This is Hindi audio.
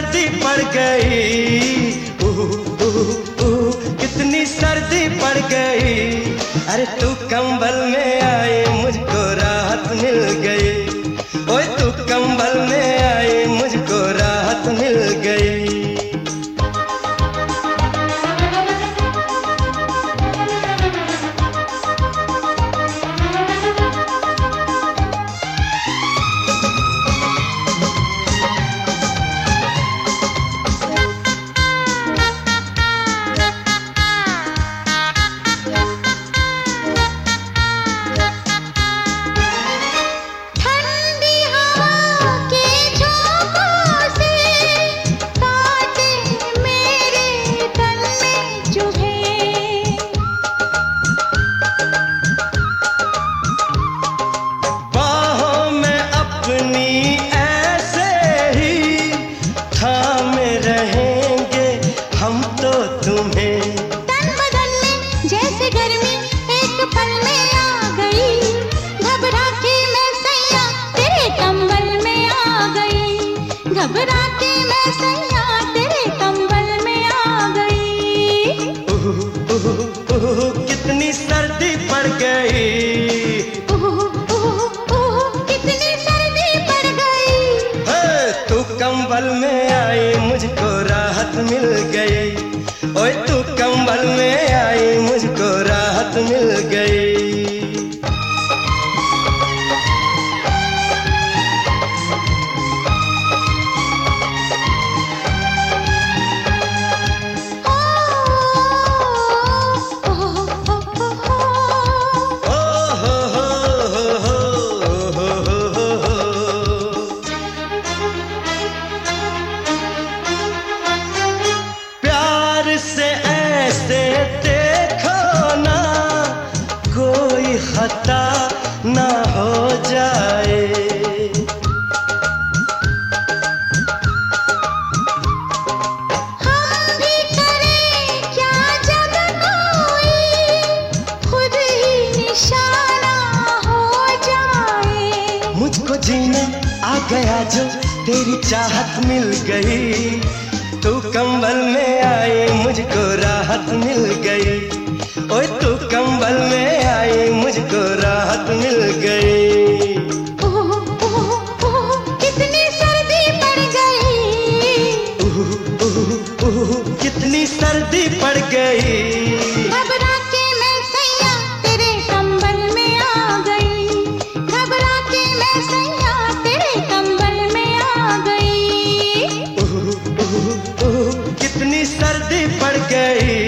सर्दी पड़ गई, कितनी सर्दी पड़ गई। अरे तू कंबल में आई मुझको राहत मिल गई, ओए तू कंबल में आई मुझको राहत मिल गई। घबरा के मैं सैया तेरे कंबल में आ गई। कितनी सर्दी पड़ गई, कितनी सर्दी पड़ गई। तू कंबल में आई मुझको राहत मिल गई, ओए तू कंबल में आई मुझको राहत मिल गई। खता ना हो जाए, हम भी करें क्या जब कोई खुद ही निशाना हो जाए। मुझको जीना आ गया जो तेरी चाहत मिल गई, तू कंबल में आई मुझको राहत मिल गई, ओए तू कंबल में आई मुझको राहत मिल गई। कितनी सर्दी पड़ गई, कितनी सर्दी पड़ गई। घबरा के मैं सैया तेरे कंबल में आ गई, घबरा के मैं सैया तेरे कंबल में आ गई। कितनी सर्दी पड़ गई।